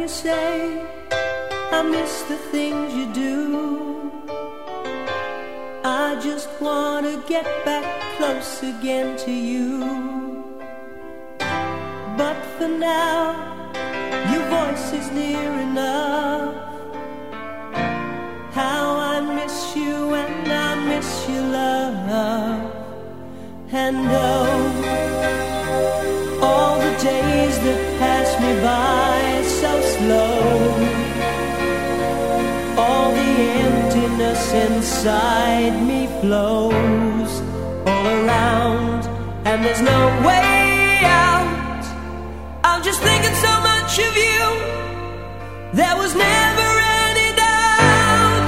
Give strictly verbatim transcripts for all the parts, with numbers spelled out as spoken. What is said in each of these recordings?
you say I miss the things you do. I just wanna get back close again to you. But for now, your voice is near enough. How I miss you and I miss your love. And oh, all the days that pass me by so slow, all the emptiness inside me flows all around, and there's no way out. I'm just thinking so much of you. There was never any doubt.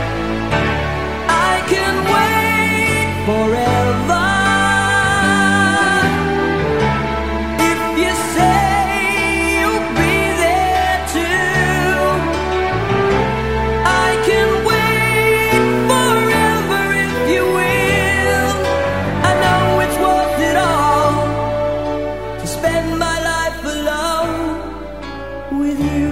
I can wait forever. With you.